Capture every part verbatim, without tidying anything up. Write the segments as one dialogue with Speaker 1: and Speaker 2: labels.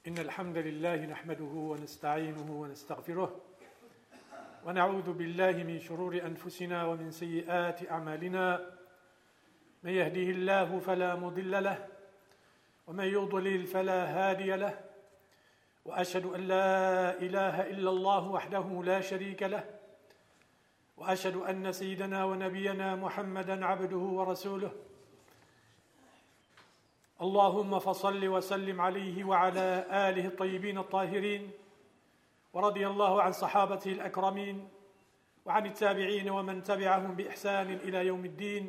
Speaker 1: إن الحمد لله نحمده ونستعينه ونستغفره ونعوذ بالله من شرور أنفسنا ومن سيئات أعمالنا. من يهده الله فلا مضل له ومن يضلل فلا هادي له، وأشهد أن لا إله إلا الله وحده لا شريك له، وأشهد أن سيدنا ونبينا محمدا عبده ورسوله. اللهم فصل وسلم عليه وعلى آله الطيبين الطاهرين، ورضي الله عن صحابته الأكرمين وعن التابعين ومن تبعهم بإحسان إلى يوم الدين.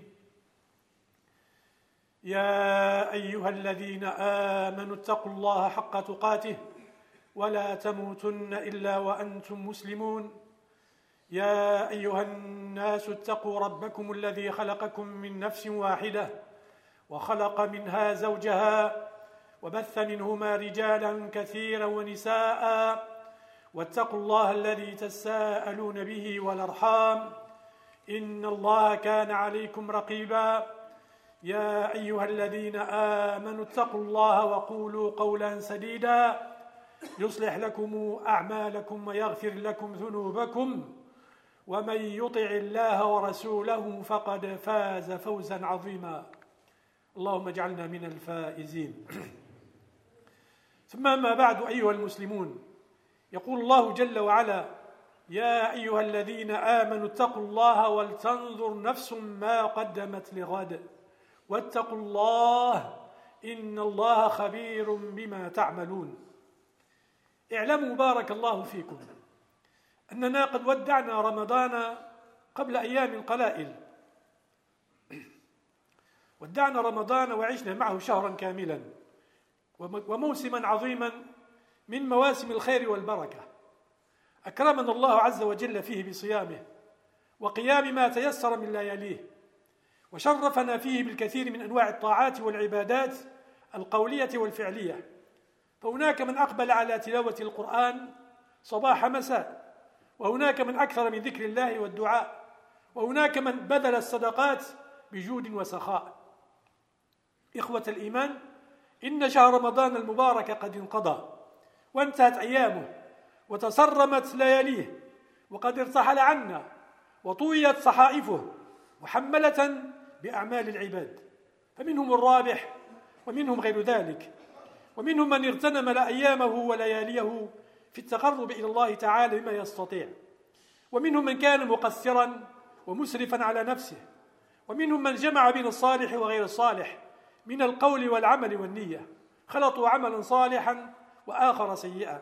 Speaker 1: يا أيها الذين آمنوا اتقوا الله حق تقاته ولا تموتن إلا وأنتم مسلمون. يا أيها الناس اتقوا ربكم الذي خلقكم من نفس واحدة وخلق منها زوجها وبث منهما رجالا كثيرا ونساء، واتقوا الله الذي تساءلون به والأرحام إن الله كان عليكم رقيبا. يا أيها الذين آمنوا اتقوا الله وقولوا قولا سديدا يصلح لكم أعمالكم ويغفر لكم ذنوبكم، ومن يطع الله ورسوله فقد فاز فوزا عظيما. اللهم اجعلنا من الفائزين. ثم أما بعد، أيها المسلمون، يقول الله جل وعلا: يا أيها الذين آمنوا اتقوا الله ولتنظر نفس ما قدمت لغد واتقوا الله إن الله خبير بما تعملون. اعلموا بارك الله فيكم أننا قد ودعنا رمضان قبل أيام قلائل، ودعنا رمضان وعشنا معه شهرا كاملا وموسما عظيما من مواسم الخير والبركة، أكرمنا الله عز وجل فيه بصيامه وقيام ما تيسر من لياليه، وشرفنا فيه بالكثير من أنواع الطاعات والعبادات القولية والفعلية. فهناك من أقبل على تلاوة القرآن صباح مساء، وهناك من أكثر من ذكر الله والدعاء، وهناك من بذل الصدقات بجود وسخاء. إخوة الإيمان، إن شهر رمضان المبارك قد انقضى وانتهت أيامه وتسرمت لياليه، وقد ارتحل عنا وطويت صحائفه محملة بأعمال العباد، فمنهم الرابح ومنهم غير ذلك، ومنهم من اغتنم أيامه ولياليه في التقرب إلى الله تعالى بما يستطيع، ومنهم من كان مقصرا ومسرفا على نفسه، ومنهم من جمع بين الصالح وغير الصالح من القول والعمل والنية، خلطوا عملا صالحا وآخر سيئا.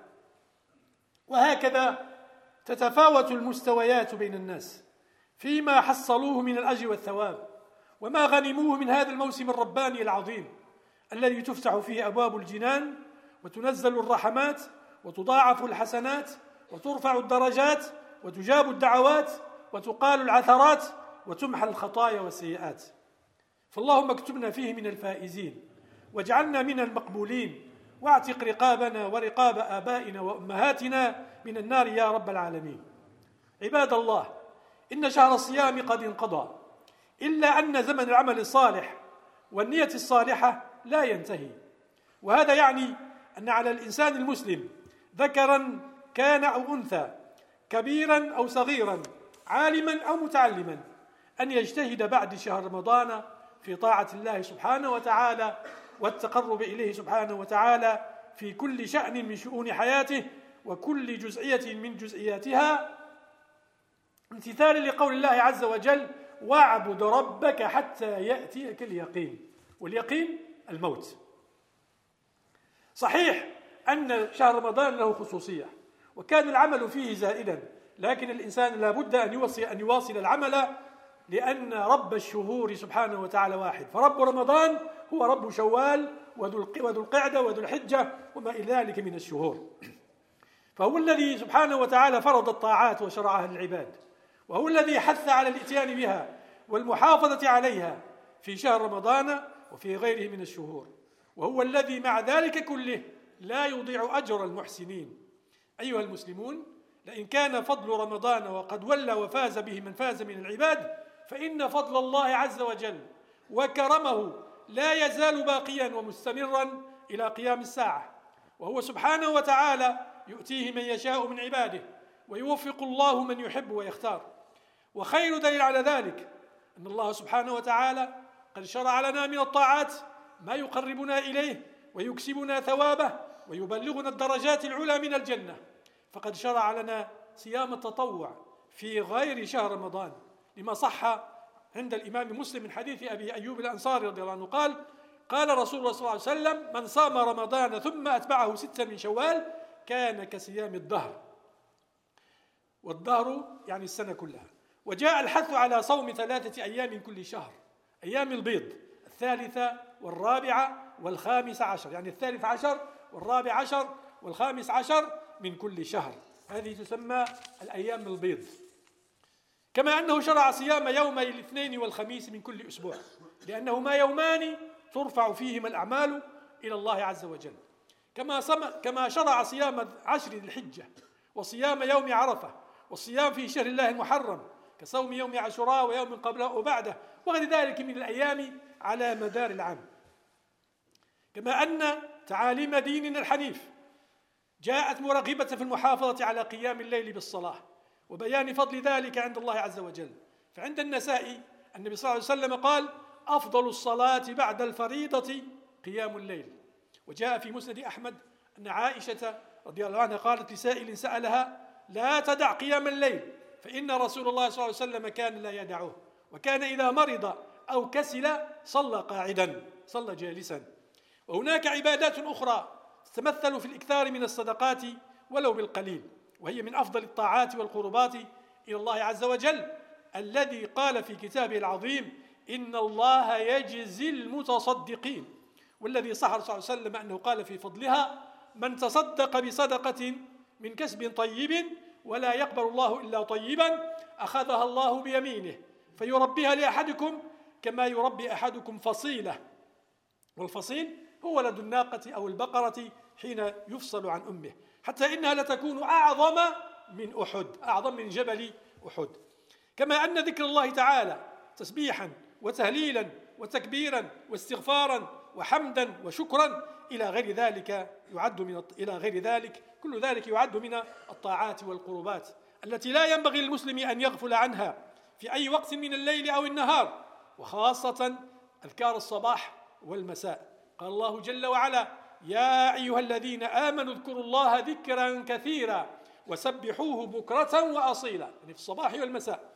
Speaker 1: وهكذا تتفاوت المستويات بين الناس فيما حصلوه من الأجر والثواب وما غنموه من هذا الموسم الرباني العظيم الذي تفتح فيه أبواب الجنان وتنزل الرحمات وتضاعف الحسنات وترفع الدرجات وتجاب الدعوات وتقال العثرات وتمحى الخطايا والسيئات. فاللهم اكتبنا فيه من الفائزين، واجعلنا من المقبولين، واعتق رقابنا ورقاب آبائنا وأمهاتنا من النار يا رب العالمين. عباد الله، إن شهر الصيام قد انقضى، إلا أن زمن العمل الصالح والنية الصالحة لا ينتهي، وهذا يعني أن على الإنسان المسلم ذكرا كان أو أنثى، كبيرا أو صغيرا، عالما أو متعلما، أن يجتهد بعد شهر رمضان في طاعة الله سبحانه وتعالى والتقرب إليه سبحانه وتعالى في كل شأن من شؤون حياته وكل جزئية من جزئياتها، امتثالا لقول الله عز وجل: واعبد ربك حتى يأتيك اليقين. واليقين الموت. صحيح أن شهر رمضان له خصوصية وكان العمل فيه زائدا، لكن الإنسان لا بد أن يواصل أن يواصل العمل، لأن رب الشهور سبحانه وتعالى واحد، فرب رمضان هو رب شوال وذو القعدة وذو الحجة وما إلى ذلك من الشهور، فهو الذي سبحانه وتعالى فرض الطاعات وشرعها للعباد، وهو الذي حث على الإتيان بها والمحافظة عليها في شهر رمضان وفي غيره من الشهور، وهو الذي مع ذلك كله لا يضيع أجر المحسنين. أيها المسلمون، لئن كان فضل رمضان وقد ولى وفاز به من فاز من العباد، فإن فضل الله عز وجل وكرمه لا يزال باقيا ومستمرا إلى قيام الساعة. وهو سبحانه وتعالى يؤتيه من يشاء من عباده، ويوفق الله من يحب ويختار. وخير دليل على ذلك أن الله سبحانه وتعالى قد شرع لنا من الطاعات ما يقربنا إليه ويكسبنا ثوابه ويبلغنا الدرجات العلى من الجنة. فقد شرع لنا صيام التطوع في غير شهر رمضان، لما صح عند الإمام مسلم من حديث أبي أيوب الأنصاري رضي الله عنه قال: قال رسول الله صلى الله عليه وسلم: من صام رمضان ثم أتبعه ستا من شوال كان كصيام الدهر. والدهر يعني السنة كلها. وجاء الحث على صوم ثلاثة أيام من كل شهر، أيام البيض، الثالثة والرابعة والخامس عشر، يعني الثالث عشر والرابع عشر والخامس عشر من كل شهر، هذه تسمى الأيام البيض. كما أنه شرع صيام يومي الاثنين والخميس من كل أسبوع، لأنهما يومان ترفع فيهما الأعمال إلى الله عز وجل. كما كما شرع صيام عشر ذي الحجة، وصيام يوم عرفة، والصيام في شهر الله المحرم كصوم يوم عاشوراء ويوم قبله وبعده وغير ذلك من الأيام على مدار العام. كما أن تعاليم ديننا الحنيف جاءت مرغبة في المحافظة على قيام الليل بالصلاة وبيان فضل ذلك عند الله عز وجل. فعند النسائي النبي صلى الله عليه وسلم قال: أفضل الصلاة بعد الفريضة قيام الليل. وجاء في مسند أحمد أن عائشة رضي الله عنها قالت لسائل سألها: لا تدع قيام الليل، فإن رسول الله صلى الله عليه وسلم كان لا يدعه، وكان إذا مرض أو كسل صلى قاعدا، صلى جالسا. وهناك عبادات أخرى تتمثل في الإكثار من الصدقات ولو بالقليل، وهي من أفضل الطاعات والقربات إلى الله عز وجل، الذي قال في كتابه العظيم: إن الله يجزي المتصدقين. والذي صح صلى الله عليه وسلم أنه قال في فضلها: من تصدق بصدقة من كسب طيب ولا يقبل الله إلا طيبا أخذها الله بيمينه فيربيها لأحدكم كما يربي أحدكم فصيلة. والفصيل هو ولد الناقة أو البقرة حين يفصل عن أمه، حتى إنها لتكون أعظم من أحد، أعظم من جبل أحد. كما أن ذكر الله تعالى تسبيحا وتهليلا وتكبيرا واستغفارا وحمدا وشكرا إلى غير ذلك يعد من إلى غير ذلك كل ذلك يعد من الطاعات والقربات التي لا ينبغي للمسلم أن يغفل عنها في أي وقت من الليل أو النهار، وخاصة أذكار الصباح والمساء. قال الله جل وعلا: يا أيها الذين آمنوا اذكروا الله ذكرا كثيرا وسبحوه بكرة وأصيلا، يعني في الصباح والمساء.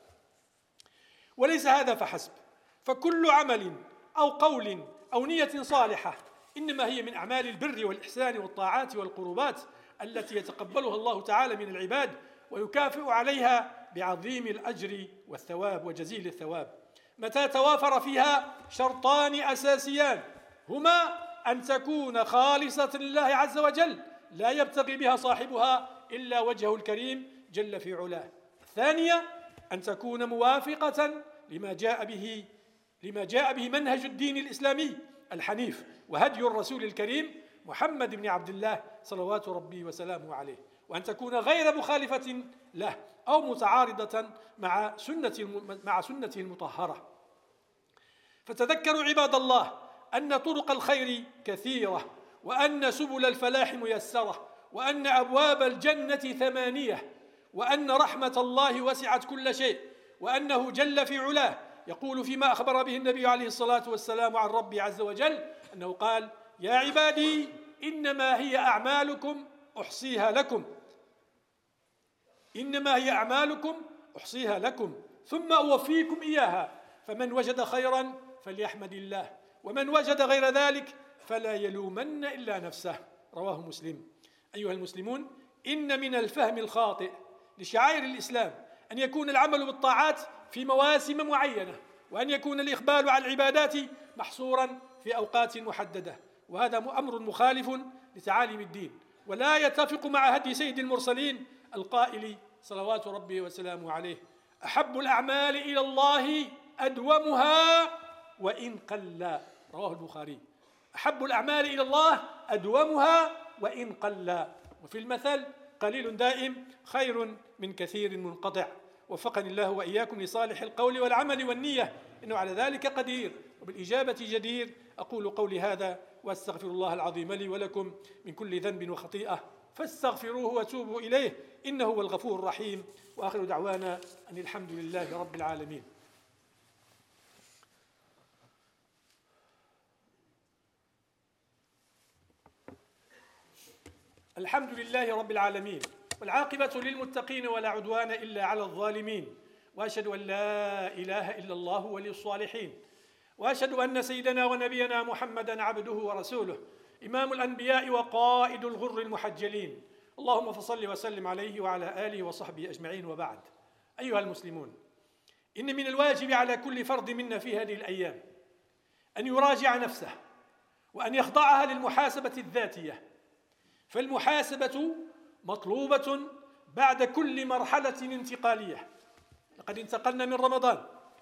Speaker 1: وليس هذا فحسب، فكل عمل أو قول أو نية صالحة إنما هي من أعمال البر والإحسان والطاعات والقربات التي يتقبلها الله تعالى من العباد ويكافئ عليها بعظيم الأجر والثواب وجزيل الثواب، متى توافر فيها شرطان أساسيان، هما أن تكون خالصة لله عز وجل لا يبتغي بها صاحبها إلا وجهه الكريم جل في علاه. الثانية أن تكون موافقة لما جاء به لما جاء به منهج الدين الإسلامي الحنيف وهدي الرسول الكريم محمد بن عبد الله صلوات ربي وسلامه عليه، وأن تكون غير مخالفة له أو متعارضة مع سنة مع سنته المطهرة. فتذكروا عباد الله أن طرق الخير كثيرة، وأن سبل الفلاح ميسرة، وأن أبواب الجنة ثمانية، وأن رحمة الله وسعت كل شيء، وأنه جل في علاه يقول فيما أخبر به النبي عليه الصلاة والسلام عن ربي عز وجل أنه قال: يا عبادي إنما هي أعمالكم أحصيها لكم إنما هي أعمالكم أحصيها لكم ثم أوفيكم إياها، فمن وجد خيرا فليحمد الله، ومن وجد غير ذلك فلا يلومن إلا نفسه. رواه مسلم. أيها المسلمون، إن من الفهم الخاطئ لشعائر الإسلام أن يكون العمل بالطاعات في مواسم معينة، وأن يكون الإقبال على العبادات محصورا في أوقات محددة، وهذا أمر مخالف لتعاليم الدين ولا يتفق مع هدي سيد المرسلين القائل صلوات ربي وسلامه عليه: أحب الأعمال إلى الله أدومها وإن قل. رواه البخاري. أحب الأعمال إلى الله أدومها وإن قل. وفي المثل: قليل دائم خير من كثير منقطع. وفقني الله وإياكم لصالح القول والعمل والنية، إنه على ذلك قدير. وبالإجابة جدير. أقول قولي هذا وأستغفر الله العظيم لي ولكم من كل ذنب وخطيئة فاستغفروه وتوبوا إليه إنه هو الغفور الرحيم. وآخر دعوانا أن الحمد لله رب العالمين. الحمد لله رب العالمين، والعاقبة للمتقين ولا عدوان إلا على الظالمين، وأشهد أن لا إله إلا الله ولي الصالحين، وأشهد أن سيدنا ونبينا محمدا عبده ورسوله إمام الأنبياء وقائد الغر المحجلين. اللهم فصل وسلم عليه وعلى آله وصحبه أجمعين، وبعد. أيها المسلمون، إن من الواجب على كل فرد منا في هذه الأيام أن يراجع نفسه وأن يخضعها للمحاسبة الذاتية، فالمحاسبة مطلوبة بعد كل مرحلة انتقالية. لقد انتقلنا من رمضان،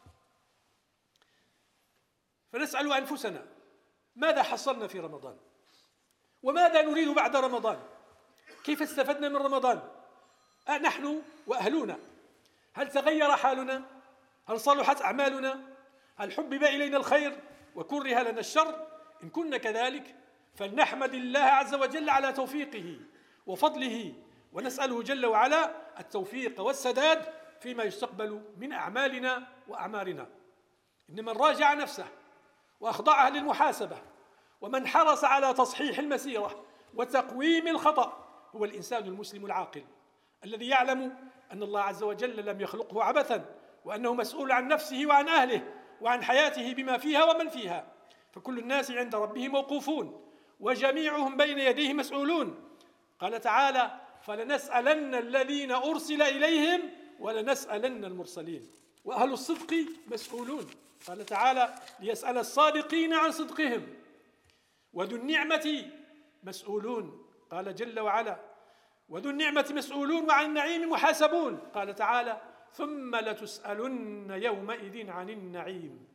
Speaker 1: فنسأل أنفسنا ماذا حصلنا في رمضان؟ وماذا نريد بعد رمضان؟ كيف استفدنا من رمضان؟ أه نحن وأهلنا، هل تغير حالنا؟ هل صلحت أعمالنا؟ هل حبب إلينا الخير وكره لنا الشر؟ إن كنا كذلك فلنحمد الله عز وجل على توفيقه وفضله، ونسأله جل وعلا التوفيق والسداد فيما يستقبل من أعمالنا وأعمارنا. إن من راجع نفسه وأخضعها للمحاسبة ومن حرص على تصحيح المسيرة وتقويم الخطأ هو الإنسان المسلم العاقل الذي يعلم أن الله عز وجل لم يخلقه عبثا، وأنه مسؤول عن نفسه وعن أهله وعن حياته بما فيها ومن فيها، فكل الناس عند ربهم موقوفون وجميعهم بين يديه مسؤولون. قال تعالى: فلنسألن الذين أرسل إليهم ولنسألن المرسلين، وأهل الصدق مسؤولون. قال تعالى: ليسأل الصادقين عن صدقهم، وذو النعمة مسؤولون. قال جل وعلا: وذو النعمة مسؤولون وعن النعيم محاسبون. قال تعالى: ثم لتسألن يومئذ عن النعيم.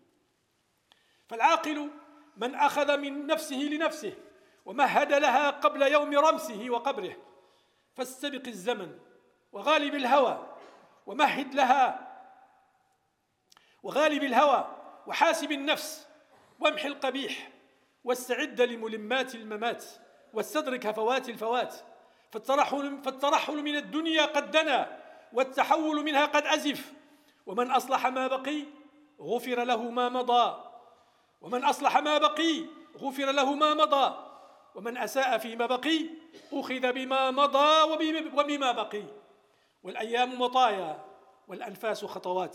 Speaker 1: فالعاقل من أخذ من نفسه لنفسه ومهد لها قبل يوم رمسه وقبره، فاستبق الزمن وغالب الهوى ومهد لها وغالب الهوى وحاسب النفس وامح القبيح واستعد لملمات الممات واستدرك هفوات الفوات، فالترحل, فالترحل من الدنيا قد دنا والتحول منها قد أزف. ومن أصلح ما بقي غفر له ما مضى ومن أصلح ما بقي غفر له ما مضى ومن أساء فيما بقي أخذ بما مضى وبما بقي. والأيام مطايا والأنفاس خطوات،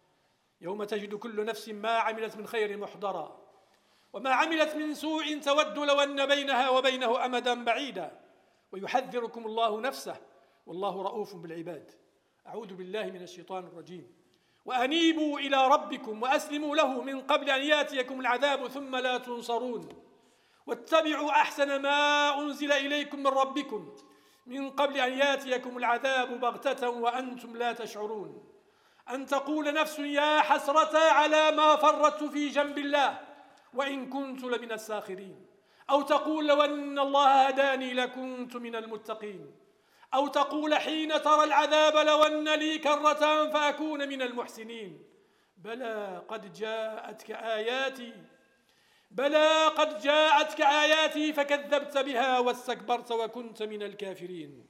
Speaker 1: يوم تجد كل نفس ما عملت من خير محضرا وما عملت من سوء تود لو أن بينها وبينه أمدا بعيدا، ويحذركم الله نفسه والله رؤوف بالعباد. أعوذ بالله من الشيطان الرجيم. وأنيبوا إلى ربكم وأسلموا له من قبل أن يأتيكم العذاب ثم لا تنصرون، واتبعوا أحسن ما أنزل إليكم من ربكم من قبل أن يأتيكم العذاب بغتة وأنتم لا تشعرون، أن تقول نفس يا حسرة على ما فرطت في جنب الله وإن كنت لمن الساخرين، أو تقول لو أن الله هداني لكنت من المتقين، أو تقول حين ترى العذاب لو أن لي كرة فأكون من المحسنين. بلى قد جاءتك آياتي بلى قد جاءتك آياتي فكذبت بها واستكبرت وكنت من الكافرين.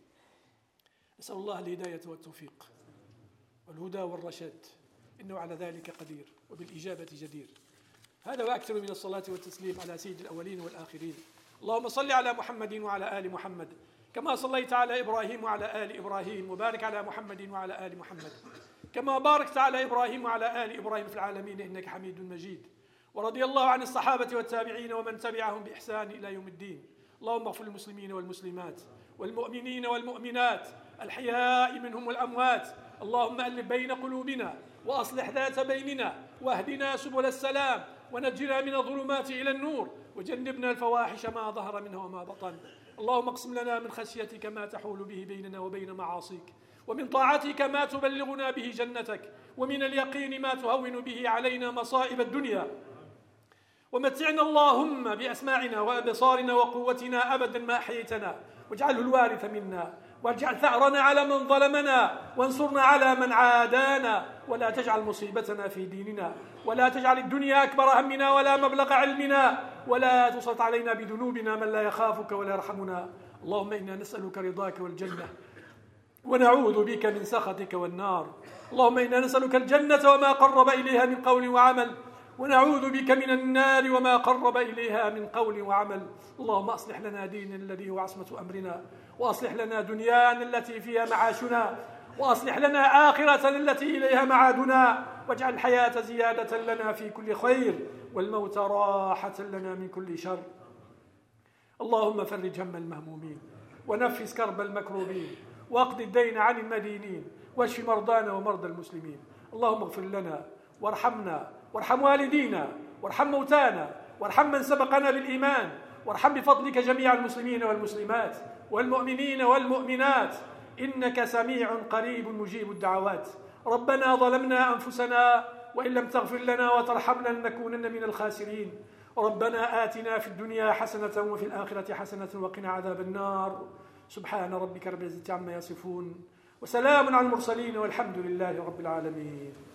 Speaker 1: نسأل الله الهداية والتوفيق والهدى والرشاد، إنه على ذلك قدير وبالإجابة جدير. هذا وأكثر من الصلاة والتسليم على سيد الأولين والآخرين. اللهم صل على محمد وعلى آل محمد كما صليت على إبراهيم وعلى آل إبراهيم، وبارك على محمد وعلى آل محمد كما باركت على إبراهيم وعلى آل إبراهيم في العالمين إنك حميد مجيد. ورضي الله عن الصحابة والتابعين ومن تبعهم بإحسان إلى يوم الدين. اللهم اغفر للمسلمين والمسلمات والمؤمنين والمؤمنات الحياء منهم والأموات. اللهم ألف بين قلوبنا وأصلح ذات بيننا واهدنا سبل السلام ونجنا من الظلمات إلى النور وجنبنا الفواحش ما ظهر منها وما بطن. اللهم اقسم لنا من خشيتك ما تحول به بيننا وبين معاصيك، ومن طاعتك ما تبلغنا به جنتك، ومن اليقين ما تهون به علينا مصائب الدنيا، ومتعنا اللهم بأسماعنا وأبصارنا وقوتنا أبدا ما أحييتنا، واجعله الوارث منا واجعل ثأرنا على من ظلمنا وانصرنا على من عادانا، ولا تجعل مصيبتنا في ديننا، ولا تجعل الدنيا أكبر همنا ولا مبلغ علمنا، ولا تسلط علينا بذنوبنا من لا يخافك ولا يرحمنا. اللهم إنا نسألك رضاك والجنة ونعوذ بك من سخطك والنار. اللهم إنا نسألك الجنة وما قرب إليها من قول وعمل، ونعوذ بك من النار وما قرب إليها من قول وعمل. اللهم أصلح لنا ديننا الذي هو عصمة أمرنا، وأصلح لنا دنيانا التي فيها معاشنا، وأصلح لنا آخرة التي إليها معادنا، واجعل الحياة زيادة لنا في كل خير، والموت راحة لنا من كل شر. اللهم فرج هم المهمومين، ونفس كرب المكروبين، واقض الدين عن المدينين، واشف مرضانا ومرضى المسلمين. اللهم اغفر لنا وارحمنا، وارحم والدينا، وارحم موتانا، وارحم من سبقنا بالإيمان، وارحم بفضلك جميع المسلمين والمسلمات والمؤمنين والمؤمنات، إنك سميع قريب مجيب الدعوات. ربنا ظلمنا أنفسنا وإن لم تغفر لنا وترحمنا لنكونن من الخاسرين. ربنا آتنا في الدنيا حسنة وفي الآخرة حسنة وقنا عذاب النار. سبحان ربك رب العزة عما يصفون، وسلام على المرسلين، والحمد لله رب العالمين.